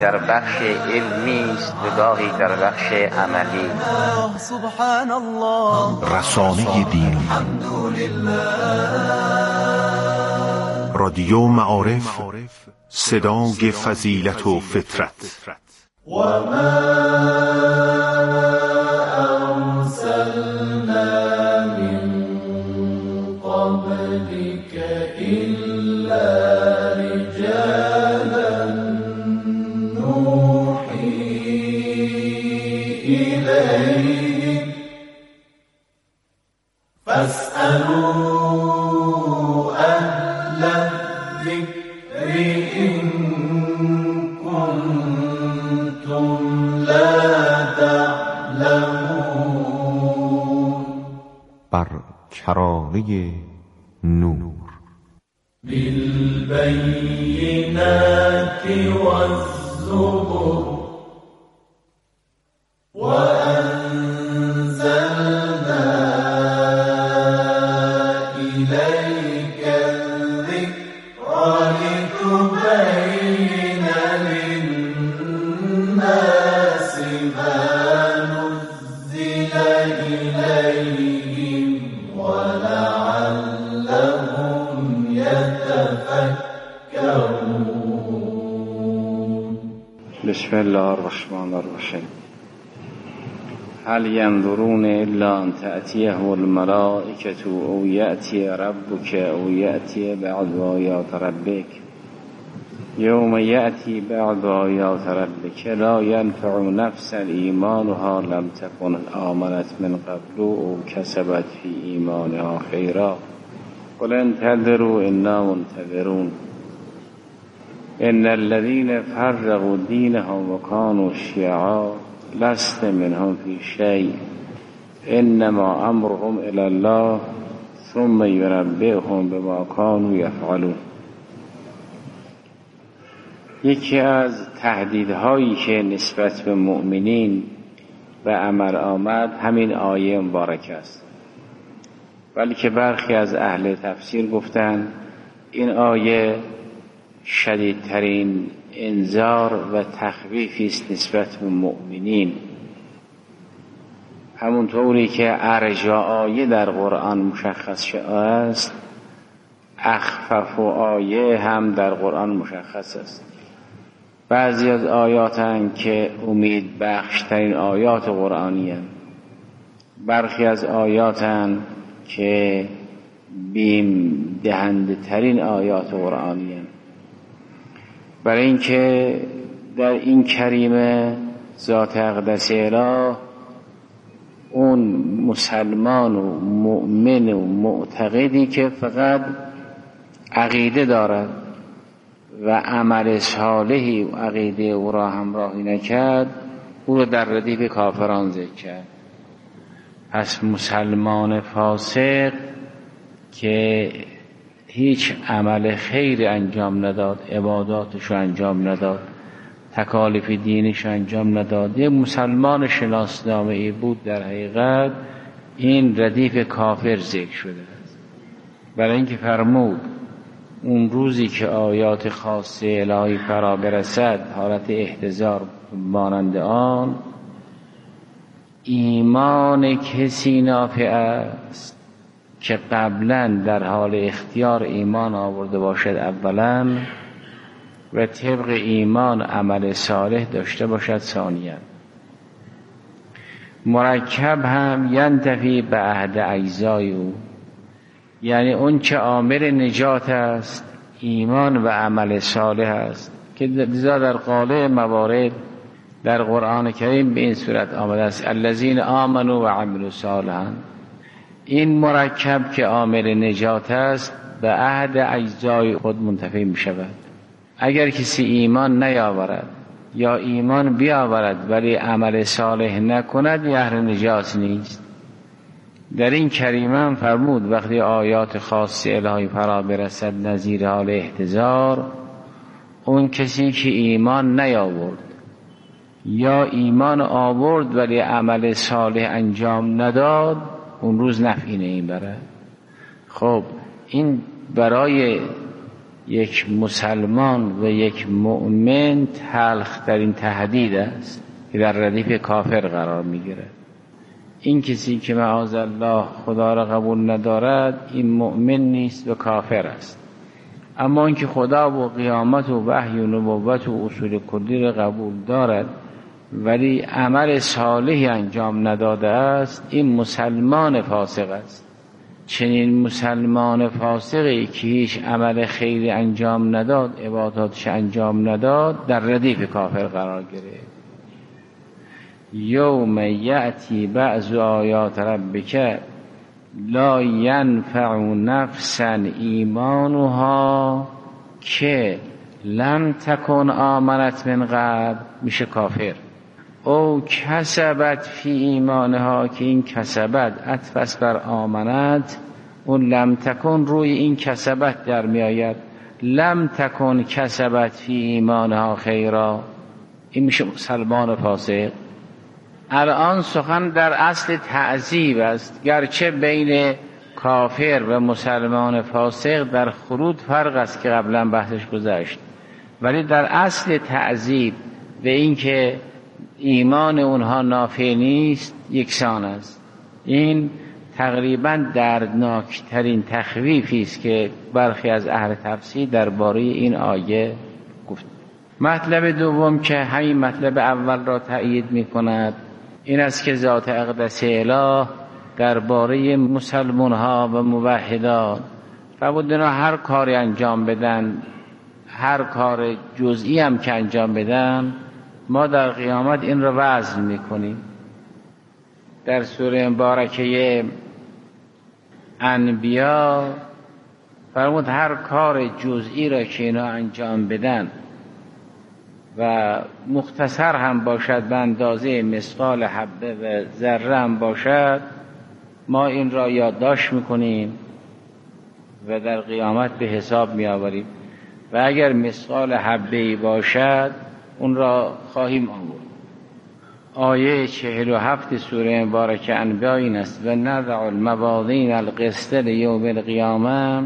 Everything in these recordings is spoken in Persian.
در بخش علمی است و گاهی در بخش عملی. سبحان الله. رسانه دینی، رادیو معارف، صدای فضیلت و فطرت. و ما ارسلنا من قبلك الا رجالا نوحی الیهم فاسألوا اهل الذکر ان کنتم لا تعلمون. بر کرانه نور. بالبينات والزبر وأنزلنا إليك الذكر لتبين للناس ما نزل إليهم ولعلهم يتفكرون. بسم الله الرحمن الرحیم. هل ينظرون الا ان تأتيهم الملائكة او يأتي ربك او يأتي بعض آیات ربك يوم يأتي بعض آیات ربك لا ينفع نفسا ایمانها لم تكن آمنت من قبل او كسبت في ایمانها خيرا قل انتظروا انا منتظرون. ان الذين فرقوا دينهم وكانوا شيعا لست منهم في شيء انما امرهم الى الله ثم ينبئهم بما كانوا يفعلون. یکی از تهدیدهایی که نسبت به مؤمنین به عمل آمد همین آیه مبارک است، ولی که برخی از اهل تفسیر گفتند این آیه شدیدترین انذار و تخویفی است نسبت به مؤمنین، همونطوری که ارجا آیه در قرآن مشخص شده است اخفف آیه هم در قرآن مشخص است. بعضی از آیات هم که امید بخشترین آیات قرآنی هم، برخی از آیات هم که بیم دهنده ترین آیات قرآنی هم. برای اینکه در این کریمه ذات اقدس اله اون مسلمان و مؤمن و معتقدی که فقط عقیده دارد و عمل صالحی و عقیده او را همراهی نکرد او را در ردیف کافران ذکر کرد. پس مسلمان فاسق که هیچ عمل خیر انجام نداد، عباداتش انجام نداد، تکالیف دینش انجام نداد، یه مسلمان شناسنامه ای بود، در حقیقت این ردیف کافر ذکر شده است. برای اینکه فرمود اون روزی که آیات خاصه الهی فرا برسد حالت احتضار مانند آن، ایمان کسی نافع است که قبلا در حال اختیار ایمان آورده باشد اولا و طبق ایمان عمل صالح داشته باشد ثانیا. مرکب هم ینتفی به عهد اجزای او، یعنی اون چه عامل نجات است ایمان و عمل صالح است که لذا در غالب موارد در قرآن کریم به این صورت آمده است الذین آمنوا و عملوا صالحا. این مرکب که عامل نجات است به عهد اجزای خود منتفی می شود. اگر کسی ایمان نیاورد یا ایمان بیاورد ولی عمل صالح نکند اهل نجات نیست. در این کریمه فرمود وقتی آیات خاص الهی فرا برسد نظیر حال احتضار، اون کسی که ایمان نیاورد یا ایمان آورد ولی عمل صالح انجام نداد اون روز نفعی نمیبرد. خب این برای یک مسلمان و یک مؤمن تلخ‌ترین تهدید است که در ردیف کافر قرار میگیره. این کسی که معاذالله خدا را قبول ندارد این مؤمن نیست و کافر است. اما اینکه خدا و قیامت و وحی و نبوت و اصول کلی را قبول دارد ولی عمل صالحی انجام نداده است، این مسلمان فاسق است. چنین مسلمان فاسقی که هیچ عمل خیری انجام نداد، عباداتش انجام نداد، در ردیف کافر قرار گرفت. یوم یأتی بعض آیات ربک لا ینفع نفسا ایمانها که لم تکن آمنت من قبل، میشه کافر. او کسبت فی ایمانها، که این کسبت عطف است بر آمنت، اون لم تکن روی این کسبت در می آید. لم تکن کسبت فی ایمانها خیرا، این میشه مسلمان فاسق. الان سخن در اصل تعذیب است، گرچه بین کافر و مسلمان فاسق در خروج فرق است که قبلا بحثش گذشت، ولی در اصل تعذیب و این که ایمان اونها نافع نیست یکسان است. این تقریبا دردناکترین تخویفی است که برخی از اهل تفسیر درباره این آیه گفت. مطلب دوم که همین مطلب اول را تأیید می کند این است که ذات اقدس اله درباره مسلمان ها و موحدان فرمود اینا هر کاری انجام بدن، هر کار جزئی هم که انجام بدن، ما در قیامت این را وزن میکنیم. در سوره مبارکه انبیا فرمود هر کار جزئی را که اینا انجام بدن و مختصر هم باشد به اندازه مثقال حبه و ذره هم باشد، ما این را یادداشت میکنیم و در قیامت به حساب میآوریم و اگر مثقال حبه‌ای باشد اون را خواهیم آورد. آیه 47 سوره مبارکه انبیا این است و نضع الموازین القسط لیوم القیامه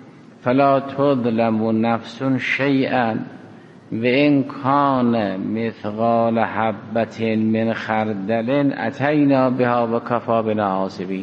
فلا تظلم نفس شیئا و این کان مثقال حبة من خردل اتینا بها و کفی بنا حاسبین.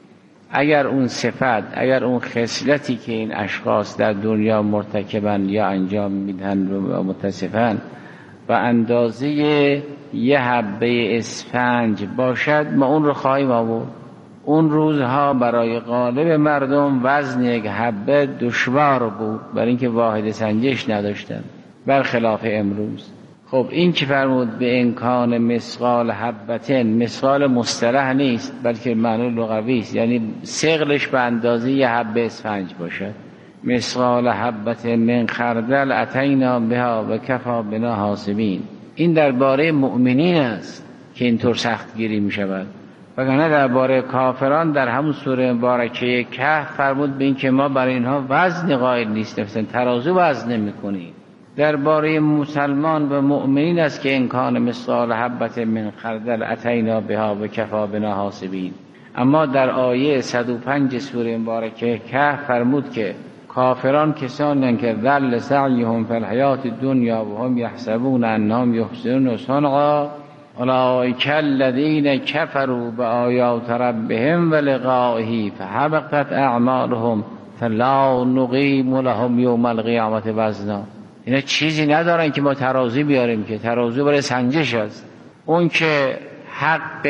اگر اون صفت، اگر اون خصلتی که این اشخاص در دنیا مرتکبن یا انجام میدن و متصفن و اندازه یه حبه اسفنج باشد، ما اون رو خواهیم آورد. اون روزها برای غالب مردم وزن یک حبه دشوار بود، برای اینکه واحد سنجش نداشتن، برخلاف امروز. خب این که فرمود به امکان مثقال حبتن، مثقال مصطلح نیست بلکه معنی لغوی است، یعنی ثقلش به اندازه یه حبه اسفنج باشد. مثقال حبة من خردل اتینا بها و کفی بنا حاسبین. این درباره مؤمنین است که اینطور سختگیری می شود، وگرنه درباره کافران در همون سوره مبارکه کهف فرمود به این که ما برای اینها وزن قائل نیستیم، ترازو وزن نمی کنیم. درباره مسلمان و مؤمنین است که امکان مثقال حبة من خردل اتینا بها و کفی بنا حاسبین. اما در آیه 105 سوره مبارکه کهف فرمود که کافران کسانی که ذل سعیهم فی الحیات الدنیا و هم یحسبون انهم یحسنون صنعا اولئک الذین کفروا بآیات ربهم و لقائه فحبطت اعمالهم فلا نقیم لهم یوم القیامة وزنا. اینا چیزی ندارن که ما ترازو بیاریم، که ترازو برای سنجش است. اون که حق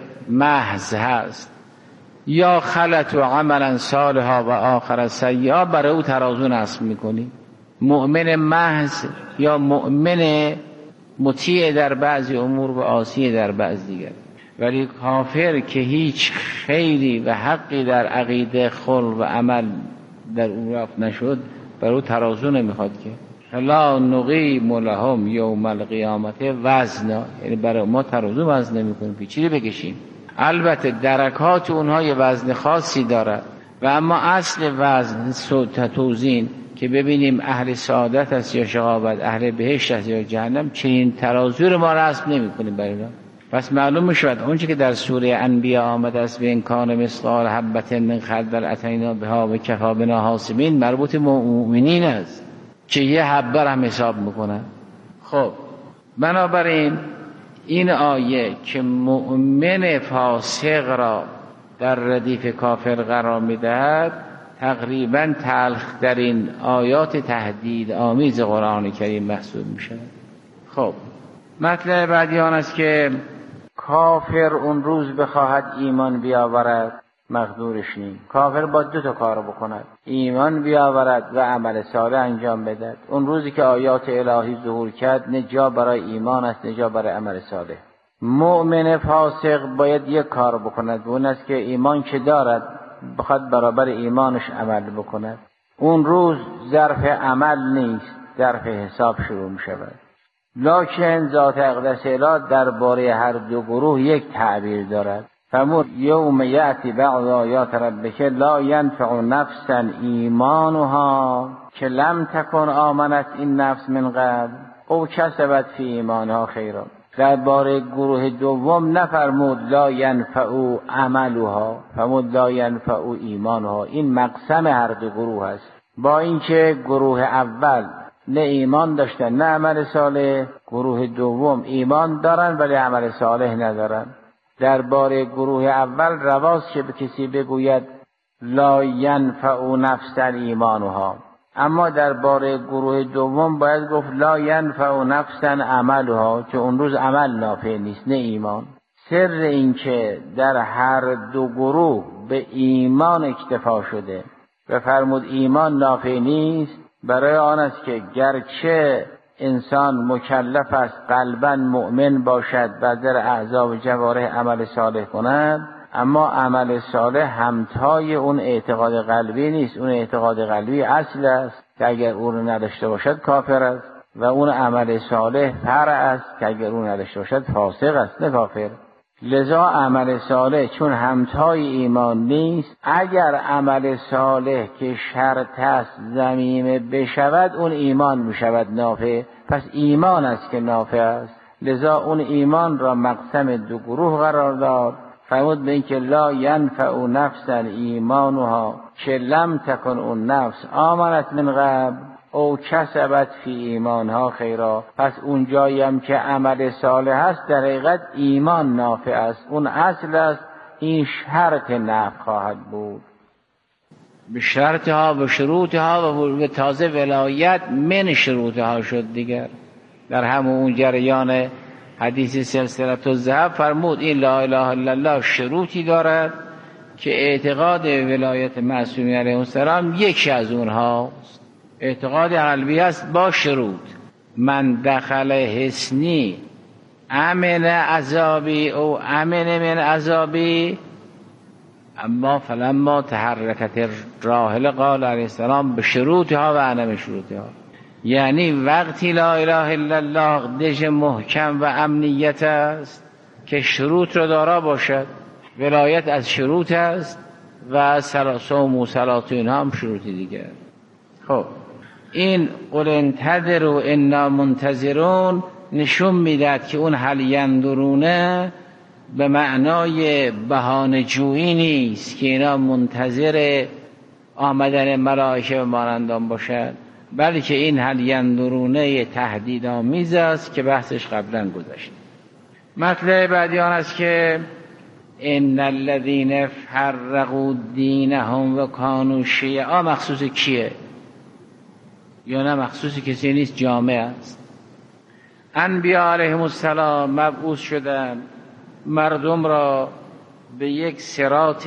محض هست یا خلط و عملا صالحا و آخر سیئا، برای او ترازو نصب میکنیم. مؤمن محض یا مؤمن مطیع در بعضی امور و عاصی در بعض دیگر. ولی کافر که هیچ خیری و حقی در عقیده، خلق و عمل در او رفت نشد، برای او ترازو نمیخواد که لا نقیم لهم یوم القیامة وزنا، یعنی برای ما ترازو وزن نمیکنیم که چیزی بکشیم. البته درکات اونها یه وزن خاصی دارد و اما اصل وزن توزین که ببینیم اهل سعادت است یا شقاوت، اهل بهشت است یا جهنم، چنین ترازو رو ما رسم نمی کنیم برای اینا. پس معلوم میشود اونچه که در سوره انبیاء آمده است و ان کان مثقال حبة من خردل اتینا بها و کفی بنا حاسبین مربوط به مؤمنین است که یه حبه را هم حساب میکنن. خب بنابراین این آیه که مؤمن فاسق را در ردیف کافر قرار میدهد تقریبا تلخترین آیات تهدید آمیز قرآن کریم محسوب میشه. خب مطلب بعدی آن است که کافر اون روز بخواهد ایمان بیاورد مقدورش نیم. کافر با 2 کار بکند، ایمان بیاورد و عمل صالح انجام بدهد. اون روزی که آیات الهی ظهور کرد نه جا برای ایمان است نه جا برای عمل صالح. مؤمن فاسق باید 1 کار بکند، اون است که ایمان که دارد بخواد برابر ایمانش عمل بکند. اون روز ظرف عمل نیست، ظرف حساب شروع می شود. لکن ذات اقدس اله درباره هر 2 گروه 1 تعبیر دارد. فرمود یوم یأتی بعض آیات ربک لا ینفع نفسا ایمانها که لم تکن آمنت این نفس من قبل او کسبت فی ایمانها خیرا. درباره گروه دوم نفرمود لا ینفع عملها، فرمود لا ینفع ایمانها. این مقسم هر 2 گروه است. با اینکه گروه اول نه ایمان داشتن نه عمل صالح، گروه دوم ایمان دارن ولی عمل صالح ندارن. درباره گروه اول رواست که به کسی بگوید لا ینفع نفسا ایمانها، اما درباره گروه دوم باید گفت لا ینفع نفسا عملها، که اون روز عمل نافع نیست نه ایمان. سر این که در هر 2 گروه به ایمان اکتفا شده و فرمود ایمان نافع نیست برای آن است که گرچه انسان مکلف است قلباً مؤمن باشد و در اعضا و جوارح عمل صالح کند، اما عمل صالح همتای اون اعتقاد قلبی نیست. اون اعتقاد قلبی اصل است که اگر اون رو نداشته باشد کافر است و اون عمل صالح فرع است که اگر اون نداشته باشد فاسق است نه کافر. لذا عمل صالح چون همتای ایمان نیست، اگر عمل صالح که شرط است ضمیمه بشود اون ایمان میشود نافع. پس ایمان است که نافع است. لذا اون ایمان را مقسم 2 گروه قرار داد. فرمود به این که لا ینفع نفسا ایمانها که لم تکن اون نفس آمنت من قبل او کسبت فی ایمانها خیرا. پس اون جایی هم که عمل صالح است در حقیقت ایمان نافع است، اون اصل است. این شرط نفع خواهد بود به شرطها و شروطها و تازه ولایت من شروطها شد دیگر. در همون جریان حدیث سلسله الذهب فرمود این لا اله الا الله شروطی دارد که اعتقاد ولایت معصومین علیه السلام یکی از اونهاست. اعتقاد قلبی است با شروط. من دخل حسنی امن عذابی او امن من عذابی، اما فلما تحرکت راحله قال علیه السلام به شروطها و انا شروطها. یعنی وقتی لا اله الا الله دژ محکم و امنیت است که شروط را دارا باشد. ولایت از شروط است و صوم و صلات اینها هم شروطی دیگر. خب این قل انتظروا انا منتظرون نشون میدهد که اون هل ینظرونه به معنای بهانه جویی نیست که اینا منتظر آمدن ملائکه و مانندان باشد، بلکه این هل ینظرونه تهدیدآمیز است که بحثش قبلا گذشت. مطلب بعدی آن است که ان الذين فرقوا دینهم و کانوا شیعا مخصوص کیه؟ یا نه مخصوص کسی نیست، جامعه است. انبیاء علیهم السلام مبعوث شدند مردم را به یک صراط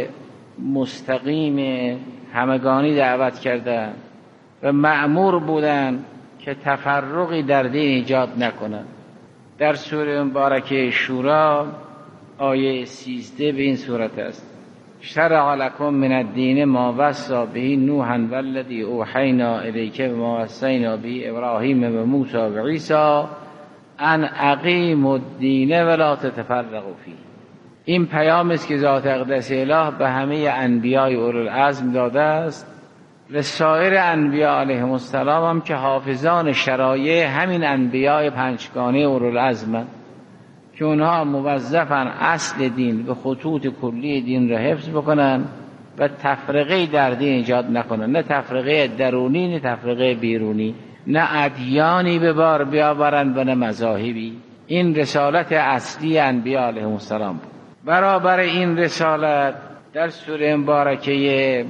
مستقیم همگانی دعوت کردند و مأمور بودند که تفرقی در دین ایجاد نکنند. در سوره مبارکه شورا آیه 13 به این صورت است: شرع لکم من الدین ما وصی به نوحا والذی اوحینا الیک و ما وصینا به ابراهیم و موسی و عیسی ان اقیموا الدین ولا تتفرقوا فیه. این پیام است که ذات اقدس اله به همه انبیای اولوالعزم داده است و سایر انبیاء علیهم السلام هم که حافظان شرایع همین انبیاء پنجگانه اولوالعزم که اونها موظفن اصل دین به خطوط کلی دین را حفظ بکنن و تفرقه در دین ایجاد نکنن، نه تفرقه درونی نه تفرقه بیرونی، نه ادیانی به بار بیاورند و نه مذاهبی. این رسالت اصلی انبیاء علیهم السلام بود. برابر این رسالت در سوره مبارکه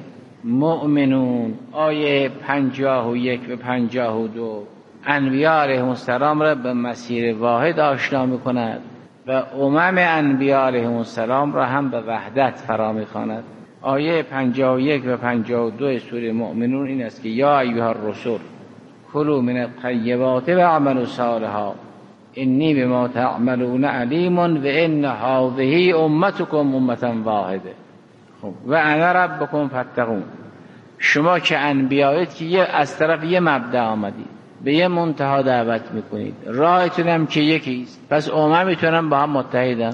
مؤمنون آیه 51 و 52 انبیاء علیهم السلام را به مسیر واحد آشنا می‌کند و انبیاء علیهم السلام را هم به وحدت فرا می‌خواند. آیه 51 و 52 سوره مؤمنون این است که یا ایها الرسل کلوا من الطیبات و اعملوا صالحا انی بما تعملون علیم و ان هذه امتکم امة واحده و انا ربکم فاتقون. شما که انبیایید که از طرف یه مبدا آمدید، به یه منتها دعوت میکنید، راهتون هم که یکیست، پس میتونن با هم متحدن.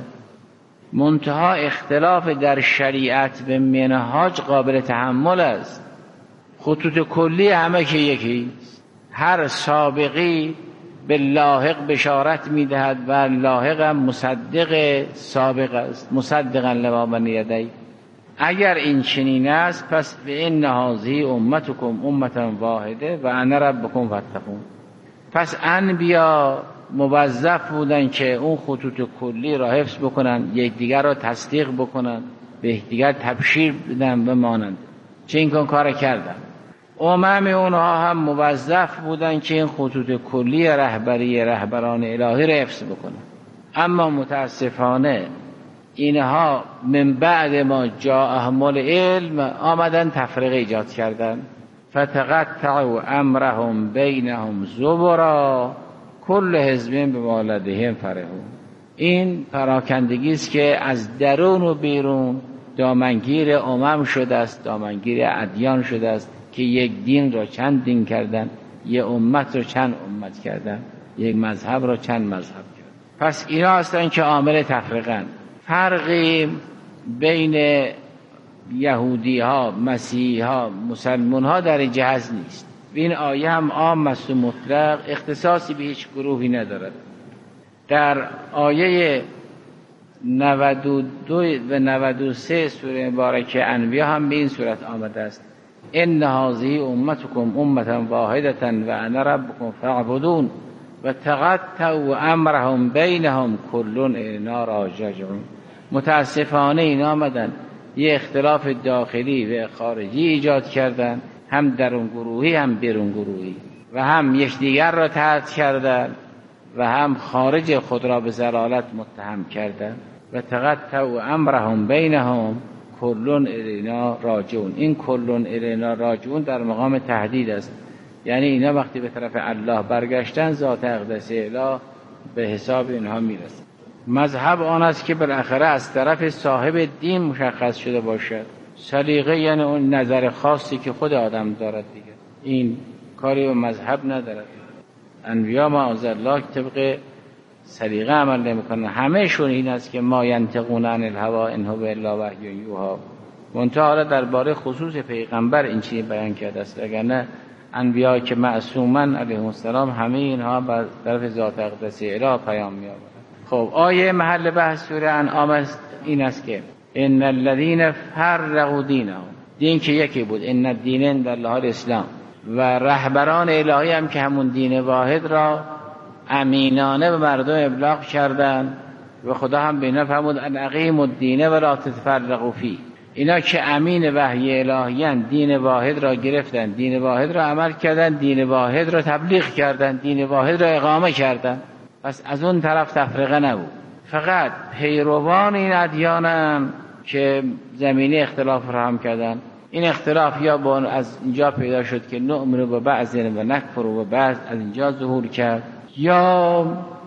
منتها اختلاف در شریعت به منهاج قابل تحمل است، خطوط کلی همه که یکیست. هر سابقی به لاحق بشارت میدهد و لاحق هم مصدق سابق است، مصدقا لما بین یدیه. اگر این چنین است پس به ان هذه امتکم امة واحده و انا ربکم فاتقون. پس انبیا موظف بودن که اون خطوط کلی را حفظ بکنن، یکدیگر را تصدیق بکنن، به یکدیگر تبشیر بدن و مانند. چه این کار کردن. اونها هم موظف بودن که این خطوط کلی رهبران الهی را حفظ بکنن. اما متاسفانه اینها من بعد ما جاءهم العلم آمدن تفریق ایجاد کردن. فتقطعوا امرهم بینهم زبرا کل حزب بما لدیهم فرحون. این پراکندگی است که از درون و بیرون دامنگیر شده است، دامنگیر ادیان شده است که یک دین را چند دین کردن، یک امت را چند امت کردن، یک مذهب را چند مذهب کردن. پس اینا هستن که عامل تفریقن. فرقی بین یهودی ها، مسیحی ها، مسلمان ها در این جهت نیست. این آیه هم عام است و مطلق، اختصاصی به هیچ گروهی ندارد. در آیه 92 و 93 سوره مبارکه انبیا هم به این صورت آمده است: ان هذه امتکم امة واحدة و انا ربکم فاعبدون و تقطعوا امرهم بینهم کل الینا راجعون. متاسفانه این آمدن یه اختلاف داخلی و خارجی ایجاد کردن، هم درون گروهی هم بیرون گروهی، و هم یکدیگر را طرد کردن و هم خارج خود را به ضلالت متهم کردن. و تقطعوا امرهم بینهم کل الینا راجعون. این کل الینا راجعون در مقام تهدید است، یعنی اینا وقتی به طرف الله برگشتن ذات اقدس اله به حساب اینها میرسه. مذهب آن است که بالاخره از طرف صاحب دین مشخص شده باشد. سلیقه یعنی اون نظر خاصی که خود آدم دارد دیگه، این کاری به مذهب ندارد. انبیا معاذالله طبق سلیقه عمل نمیکنن. همهشون این است که ما ینطقون عن الهوی ان هو الا وحی یوحی. منتها حالا درباره خصوص پیغمبر این چیزی بیان کرده است، وگرنه انبیا که معصومن علیهم السلام همه اینها به طرف ذات اقدس اله پیام میآورند. خب آیه محل بحث سوره انعام این است که ان الذين فرقوا دینهم، دین که یکی بود، ان الدین در الله الاسلام، و رهبران الهی هم که همون دین واحد را امینانه به مردم ابلاغ کردند و خدا هم به اینا فرمود ان اقیموا الدین و لا تتفرقوا فیه. اینا که امین وحی الهیان دین واحد را گرفتن، دین واحد را عمل کردن، دین واحد را تبلیغ کردن، دین واحد را اقامه کردن. پس از اون طرف تفرقه نبود. فقط پیروان این ادیانن که زمینه اختلاف فراهم کردن. این اختلاف یا از اینجا پیدا شد که نؤمن به بعض و نکفر به بعض، از اینجا ظهور کرد، یا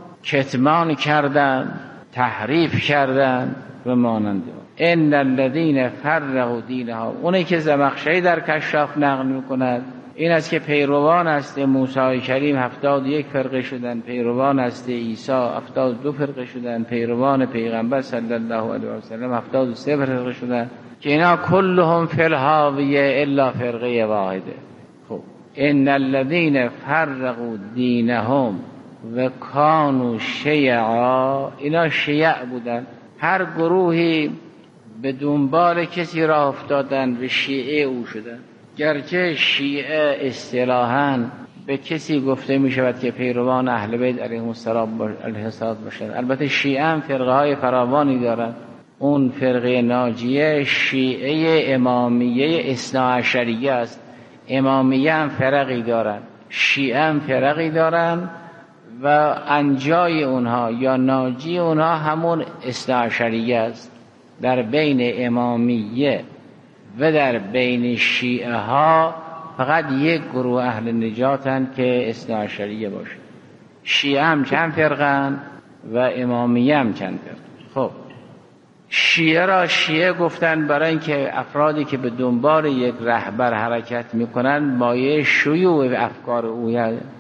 کتمان کردن، تحریف کردن و مانند. ان الذين فرقوا دینهم، اونی که زمخشری در کشاف نقل میکند این است که پیروان است موسی کریم 71 فرقه شدن، پیروان است عیسی 72 فرقه شدن، پیروان پیغمبر صلی الله علیه و سلم 73 فرقه شدن که اینا کلهم فی الهاویه الا فرقه واحده. خب ان الذين فرقوا دینهم و کانوا شیعا، اینا شیع بودن، هر گروهی به دنبال کسی را افتادن و شیعه او شدن. گرچه شیعه اصطلاحاً به کسی گفته می شود که پیروان اهل بیت علیهم السلام باشد. البته شیعه هم فرقه های فراوانی دارند. اون فرقه ناجیه شیعه امامیه اثناعشریه است. امامیه هم فرقی دارند، شیعه هم فرقی دارند و انجای اونها یا ناجی اونها همون اثناعشریه است. در بین امامیه و در بین شیعه ها فقط یک گروه اهل نجاتن که اثناعشریه باشه. شیعه هم چند فرقن و امامیه هم چند فرق. خب شیعه را شیعه گفتن برای اینکه افرادی که به دنبال یک رهبر حرکت میکنن مایه شیوع افکار او،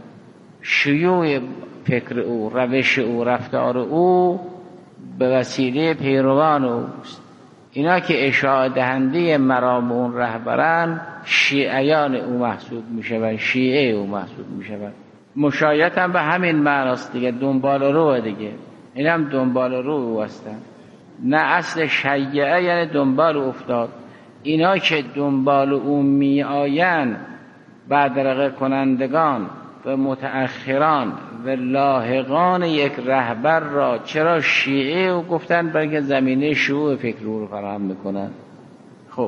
شیوع فکر او، روش او، رفتار او به وسیله پیروان اوست. اینا که اشاعه دهنده مرام اون رهبران شیعیان او محسوب میشوند، شیعه او محسوب میشوند. مشایعت هم به همین معناست دیگه، دنبال رو دیگه، این هم دنبال رو او هستن. نه اصل شیعه یعنی دنبال افتاد. اینا که دنبال او می آیند بدرقه کنندگان و متأخران و لاحقان یک رهبر را چرا شیعه او گفتن؟ برای که زمینه شیوع فکر رو فراهم میکنن. خب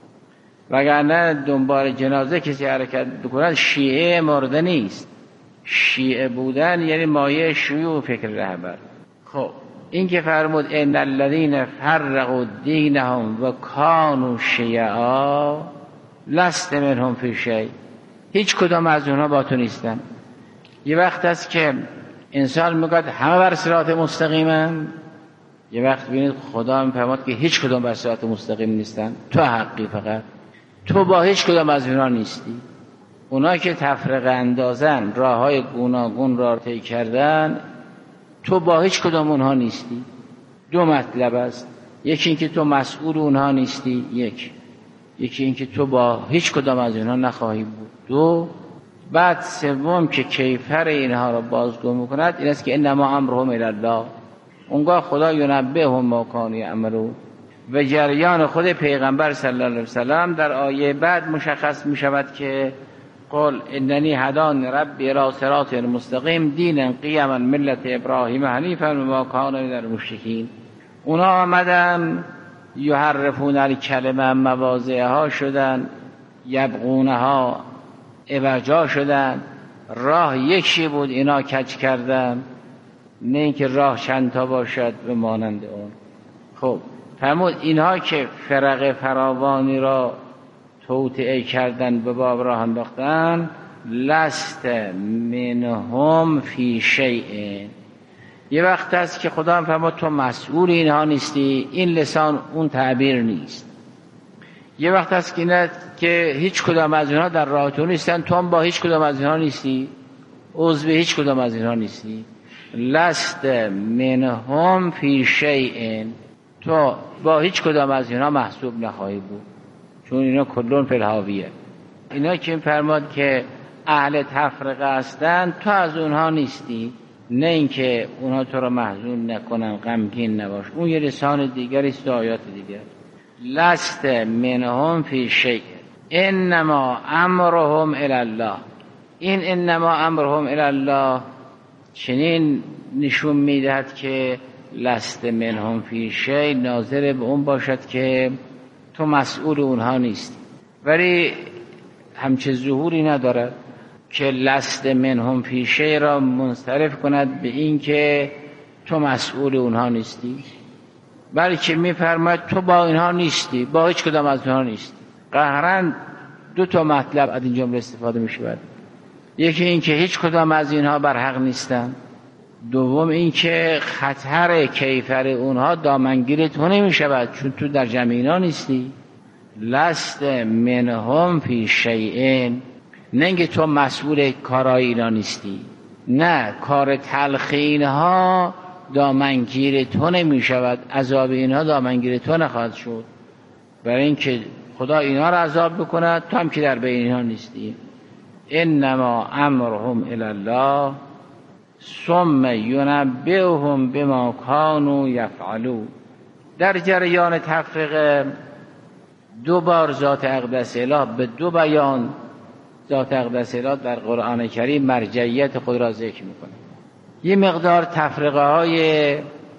وگرنه دنبال جنازه کسی حرکت بکند شیعه مرده نیست. شیعه بودن یعنی مایه شیوع فکر رهبر. خب این که فرمود ان الذین فرقوا دینهم و کانوا شیعا لست منهم فی شیء، هیچ کدام از اونها با تو نیستن. یه وقت است که انسان میگه همه بر صراط مستقیمن، یه وقت ببینید خدا میفرماد که هیچ کدام بر صراط مستقیم نیستن، تو حقی، فقط تو با هیچ کدام از اونها نیستی. اونا که تفرقه اندازن، راههای گوناگون را طی کردن، تو با هیچ کدام اونها نیستی. دو مطلب است، یکی این که تو مسئول اونها نیستی، یکی این که تو با هیچ کدام از اونها نخواهی بود. دو، بعد سوم که کیفر اینها را بازگو میکند این است که انما امرهم الی الله، اونگاه خدا ینبئهم ما کانوا یعملون. و جریان خود پیغمبر صلی الله علیه وسلم در آیه بعد مشخص می شود که قل اننی هدانی ربی الی صراط مستقیم دینا قیما ملت ابراهیم حنیفا و ما کان من المشرکین. اونا آمدن یحرفون الکلمه، مواضعها شدن، یبغونها عوجا شدن. راه یکی بود، اینا کج کردن، نه اینکه راه چند تا باشد و مانند اون. خب فرمود اینها که فرق فراوانی را توطئه کردن، به باب راه انداختن، لست منهم فی شیء. یه وقت هست که خدا هم فرمود تو مسئول اینها نیستی، این لسان اون تعبیر نیست. یه وقت هست که هیچ کدام از اینها در راه تو نیستن، تو هم با هیچ کدام از اینها نیستی، عضو هیچ کدام از اینها نیستی. لست منهم فی شیء، تو با هیچ کدام از اینها محسوب نخواهی بود، چون اینا کلون فی الهاویه. اینا که فرماد که اهل تفرقه هستن، تو از اونها نیستی، نه اینکه اونها تو را محزون نکنن، غمگین نباش، اون یه لسان دیگری است و آیات دیگر. لست منهم فی شیء انما امرهم الی الله. این انما امرهم الی الله چنین نشون میدهد که لست منهم فی شیء ناظر به اون باشد که تو مسئول اونها نیستی، ولی همچه ظهوری ندارد که لست منهم فی شیء را منصرف کند به این که تو مسئول اونها نیستی، بلکه میفرماید تو با اینها نیستی، با هیچ کدام از اونها نیستی. قهرن دو تا مطلب از این جمله استفاده میشه. یکی این که هیچ کدام از اینها بر حق نیستن، دوم این که خطر کیفر اونها دامنگیر تو نمی شود چون تو در جمع اینا نیستی. لست منهم فی شیء، نه اینکه تو مسئول کارای اینا نیستی، نه، کار تلخ اینها دامنگیر تو نمی شود، عذاب اینها دامنگیر تو نخواهد شد، برای اینکه خدا اینا را عذاب بکند، تو هم که در بین اینها نیستی. انما امرهم الی الله ثم ینبئهم بما کانوا یفعلون. در جریان تفریق دو بار ذات اقدس اله به دو بیان ذات اقدس اله در قرآن کریم مرجعیت خود را ذکر میکنه. یه مقدار تفریقه های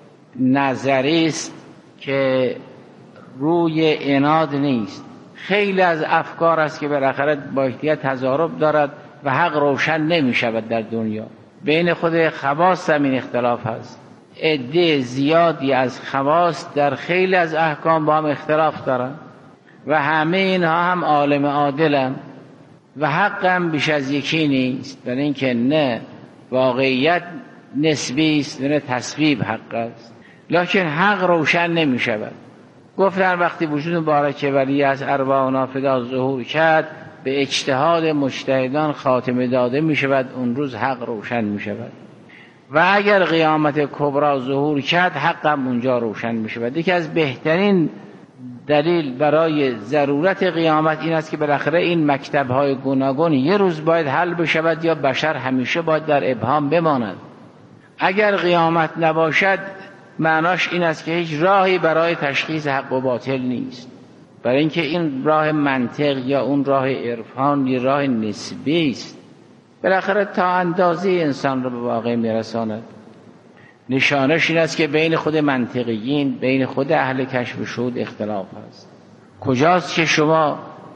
نظری است که روی عناد نیست. خیلی از افکار است که بالاخره با احتیاط تضارب دارد و حق روشن نمی شود. در دنیا بین خود خواص هم این اختلاف هست. عده زیادی از خواص در خیلی از احکام با هم اختلاف دارند و همه اینها هم عالم عادلند و حق هم بیش از یکی نیست، برای اینکه نه واقعیت نسبی است نه تصویب حق است، لکن حق روشن نمی شود. گفتن وقتی وجود مبارک ولی از ارواح نافذات ظهور کرد به اجتهاد مجتهدان خاتمه داده می شود، اون روز حق روشن می شود. و اگر قیامت کبرا ظهور کرد حق هم اونجا روشن می شود. یکی از بهترین دلیل برای ضرورت قیامت این است که بالاخره این مکتب‌های گوناگون یه روز باید حل بشود یا بشر همیشه باید در ابهام بماند. اگر قیامت نباشد معناش این است که هیچ راهی برای تشخیص حق و باطل نیست، برای اینکه این راه منطق یا اون راه عرفان یه راه نسبی است، بالاخره تا اندازه انسان را به واقع میرساند. نشانش این است که بین خود منطقیین، بین خود اهل کشف و شهود اختلاف است. کجاست که شما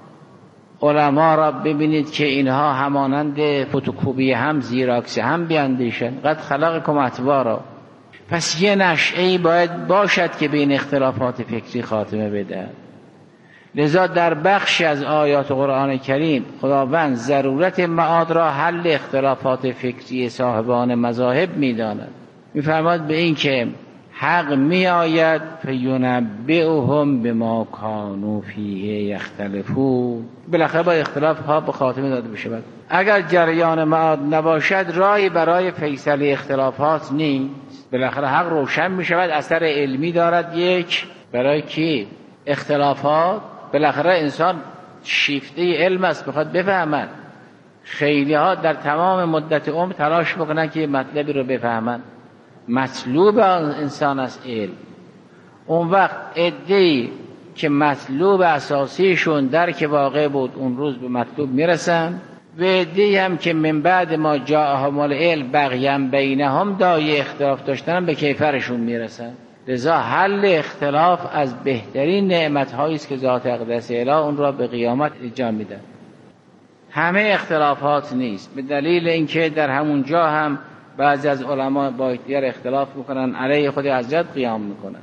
علما را ببینید که اینها همانند فتوکپی هم زیراکس هم بیاندیشن؟ قد خلقکم اطوارا. پس یه نشأه‌ای باید باشد که بین اختلافات فکری خاتمه بده. لذا در بخشی از آیات قرآن کریم خداوند ضرورت معاد را حل اختلافات فکری صاحبان مذاهب می‌داند. می‌فرماید به این که حق می‌آید فینبئهم بما کانوا فیه یختلفون. بالاخره با اختلاف ها به خاتمه داده بشود. اگر جریان معاد نباشد راهی برای فیصله اختلافات نیست. بالاخره حق روشن می‌شود، اثر علمی دارد. یک برای کی؟ اختلافات. بالاخره انسان شیفته علم است، بخواد بفهمند. خیلی ها در تمام مدت عمر تلاش بکنن که مطلبی رو بفهمند. مطلوب انسان است علم. اون وقت عده‌ای که مطلوب اساسیشون درک واقع بود اون روز به مطلوب میرسن و عده‌ای هم که من بعد ما جاءهم العلم بغیا بینهم دای اختلاف داشتن به کیفرشون میرسن. لذا حل اختلاف از بهترین نعمت‌هایی است که ذات اقدس اله اون را به قیامت اجرا میده. همه اختلافات نیست، به دلیل اینکه در همون جا هم بعضی از علما با دیگر اختلاف میکنن، علیه خود حضرت قیام میکنن.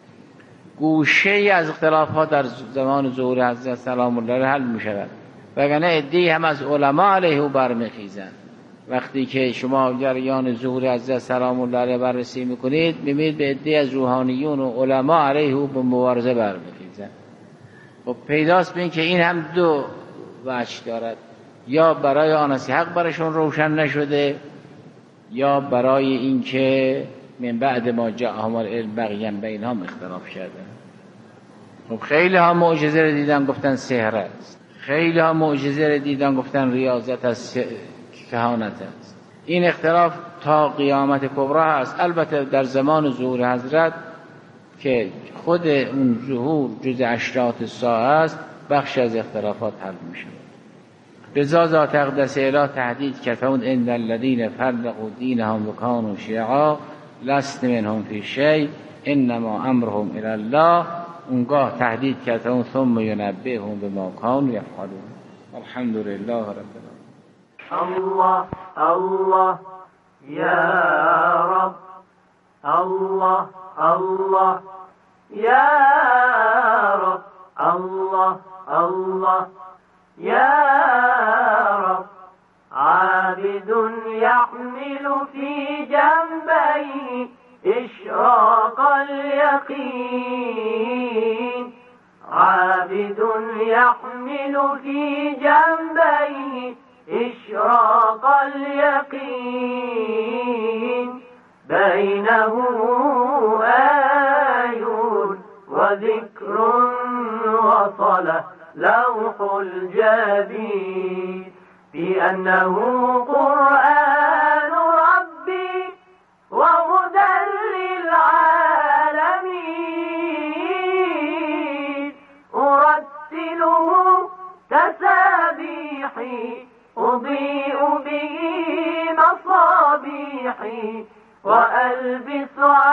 گوشه از اختلافات در زمان ظهور حضرت سلام الله حل میشود، وگرنه عده‌ای هم از علما علیه او برمیخیزند. وقتی که شما جریان ظهور حضرت سلام الله علیه بررسی میکنید میبینید به عده‌ای از روحانیون و علما علیه او به مبارزه برمیخیزند. خب پیداست ببین که این هم دو وجه دارد، یا برای آناسی حق برشون روشن نشده یا برای اینکه من بعد ما جاءهم العلم بغیا بینهم اختلاف کردن. خب خیلی ها معجزه رو دیدن گفتن سحر است، خیلی ها معجزه رو دیدن گفتن ریاضت است، کهانت است. این اختلاف تا قیامت کبرا هست. البته در زمان ظهور حضرت که خود اون ظهور جز اشراط الساعه است، بخش از اختلافات حل میشه. لذا ذات اقدس اله تهدید کرد ان الذين فرقوا دینهم وكانوا شیعا لست منهم فی شیء انما امرهم الی الله. اونگاه تهدید کرد اون ثم ینبئهم بما كانوا یفعلون. الحمد لله رب العالمین. الله الله یا رب، الله الله یا رب، الله الله یا رب. عابد يحمل في جنبيه إشراق اليقين، عابد يحمل في جنبيه إشراق اليقين، بينه آي وذكر وصله لوح الجبين، بأنه قرآن